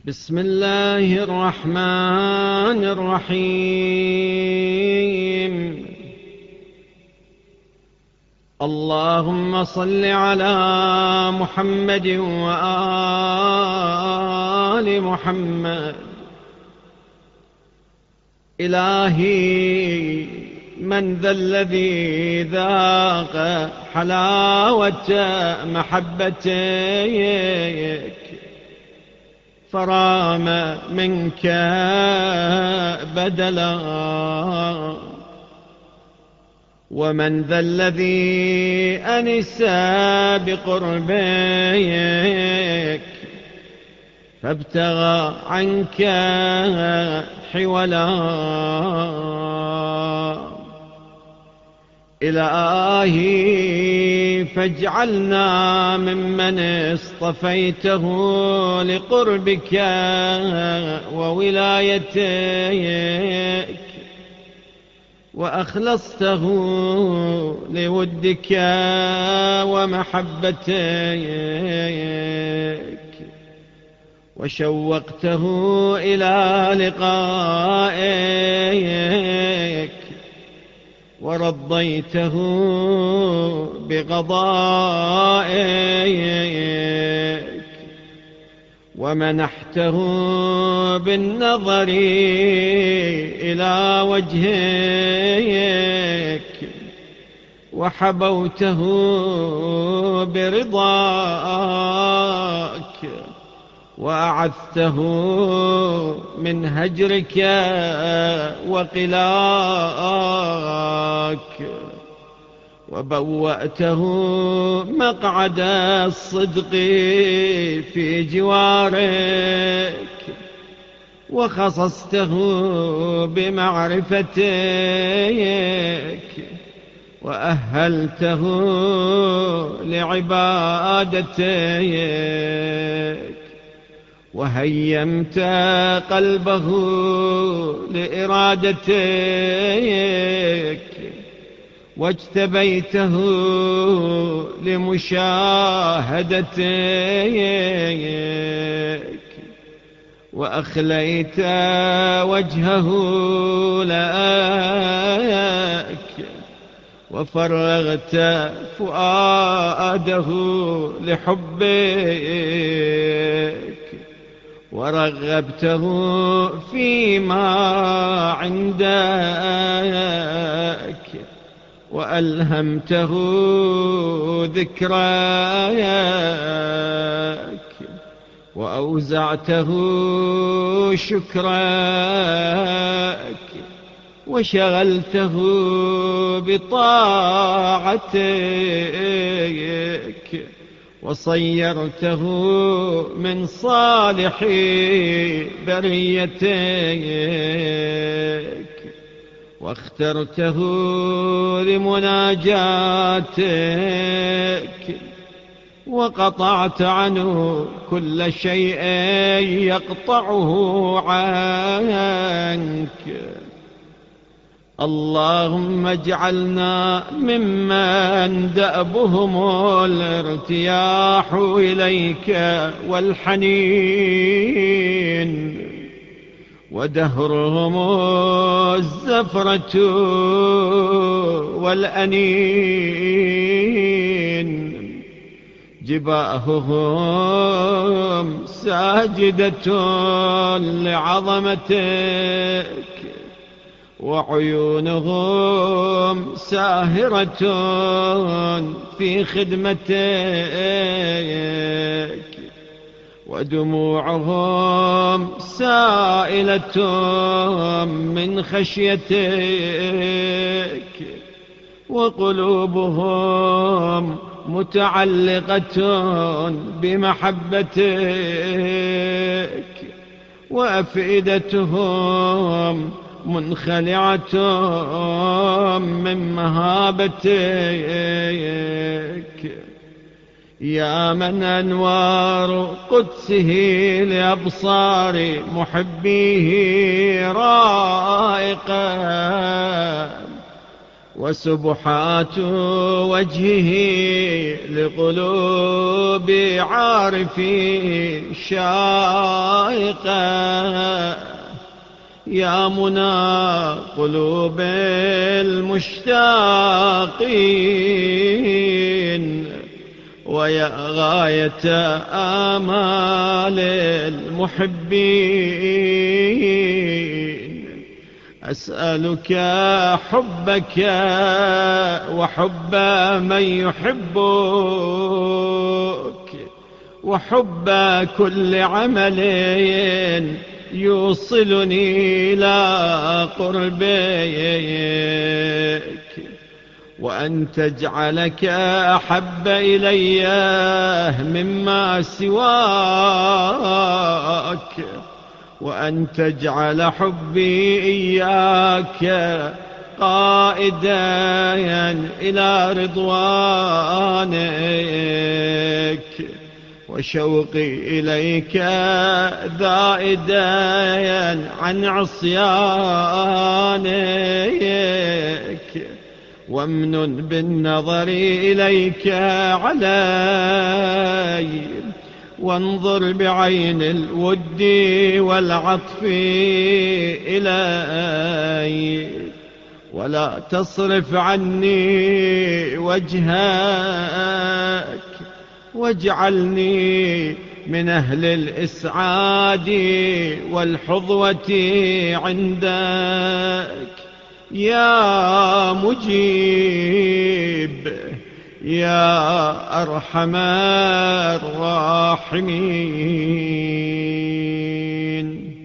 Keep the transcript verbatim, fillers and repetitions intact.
بسم الله الرحمن الرحيم. اللهم صل على محمد وآل محمد. إلهي من ذا الذي ذاق حلاوة محبتك فرام منك بدلا، ومن ذا الذي أنس بقربك فابتغى عنك حولا. إلهي فاجعلنا ممن اصطفيته لقربك وولايتك وأخلصته لودك ومحبتك وشوقته إلى لقائك ورضيته بقضائك ومنحته بالنظر إلى وجهك وحبوته برضاك وأعذته من هجرك وقلاك وبوأته مقعد الصدق في جوارك وخصصته بمعرفتك وأهلته لعبادتك وهيمت قلبه لإرادتك واجتبيته لمشاهدتك وأخليت وجهه لك وفرغت فؤاده لحبك ورغبته فيما عندك وألهمته ذكرك وأوزعته شكرك وشغلته بطاعتك وصيرته من صالح بريتك واخترته لمناجاتك وقطعت عنه كل شيء يقطعه عنك. اللهم اجعلنا ممن دأبهم الارتياح إليك والحنين ودهرهم الزفرة والأنين جباههم ساجدة لعظمتك وعيونهم ساهرة في خدمتك ودموعهم سائلة من خشيتك وقلوبهم متعلقة بمحبتك وأفئدتهم منخلعة من مهابتك. يا من أنوار قدسه لأبصار محبيه رائقة وسبحات وجهه لقلوب عارفين شائقة، يا منى قلوب المشتاقين، ويا غاية آمال المحبين. أسألك حبك وحب من يحبك، وحب كل عمل يوصلني إلى قربك، وأن تجعلك أحب إلي مما سواك، وأن تجعل حبي إياك قائدا إلى رضوانك، وشوقي إليك ذائدا عن عصيانك، وامنن بالنظر إليك علي، وانظر بعين الود والعطف إلي، ولا تصرف عني وجهك، واجعلني من أهل الإسعاد والحظوة عندك، يا مجيب يا أرحم الراحمين.